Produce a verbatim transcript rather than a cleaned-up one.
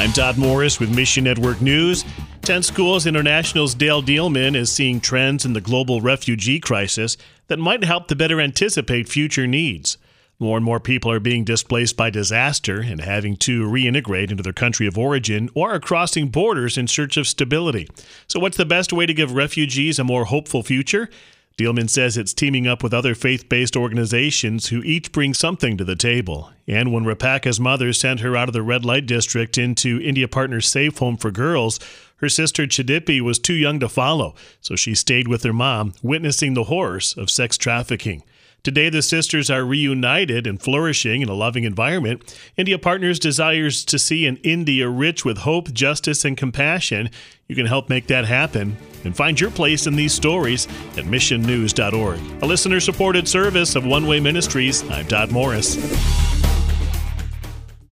I'm Todd Morris with Mission Network News. Ten Schools International's Dale Dealman is seeing trends in the global refugee crisis that might help to better anticipate future needs. More and more people are being displaced by disaster and having to reintegrate into their country of origin or are crossing borders in search of stability. So what's the best way to give refugees a more hopeful future? Dealman says it's teaming up with other faith-based organizations who each bring something to the table. And when Rapaka's mother sent her out of the red light district into India Partners Safe Home for Girls, her sister Chidipi was too young to follow, so she stayed with her mom, witnessing the horrors of sex trafficking. Today, the sisters are reunited and flourishing in a loving environment. India Partners desires to see an India rich with hope, justice, and compassion. You can help make that happen and find your place in these stories at mission news dot org. A listener-supported service of One Way Ministries. I'm Todd Morris.